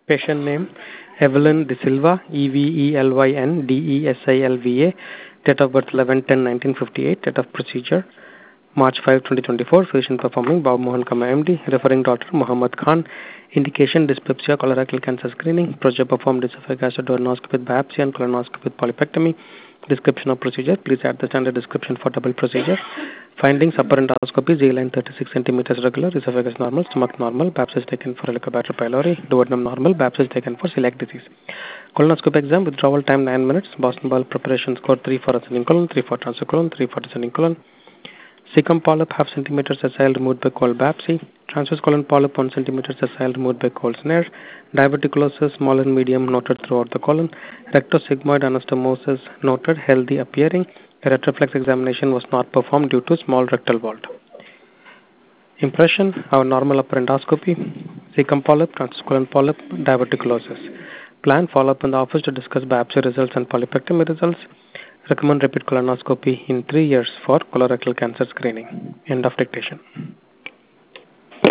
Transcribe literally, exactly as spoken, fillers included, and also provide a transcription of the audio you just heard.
Patient name Evelyn De Silva, E V E L Y N D E S I L V A. Date of birth eleven ten nineteen fifty-eight. Date of procedure March fifth twenty twenty-four. Physician performing Bob Mohan Kama M D. Referring doctor Muhammad Khan. Indication dyspepsia, colorectal cancer screening. Procedure performed esophageal duodenoscopy with biopsy and colonoscopy with polypectomy. Description of procedure. Please add the standard description for double procedure. Findings: upper endoscopy, Z-line thirty-six centimeters regular, esophagus normal, stomach normal, biopsy taken for Helicobacter pylori, duodenum normal, biopsy taken for celiac disease. Colonoscopy exam, withdrawal time nine minutes, Boston bowel preparation score three for ascending colon, three for transverse colon, three for descending colon. Cecum polyp half centimeter sessile removed by cold biopsy. Transverse colon polyp one centimeter sessile removed by cold snare. Diverticulosis small and medium noted throughout the colon. Rectosigmoid anastomosis noted, healthy appearing. A retroflex examination was not performed due to small rectal vault. Impression: our normal upper endoscopy, cecum polyp, transverse colon polyp, diverticulosis. Plan: follow up in the office to discuss biopsy results and polypectomy results. Recommend repeat colonoscopy in three years for colorectal cancer screening. End of dictation.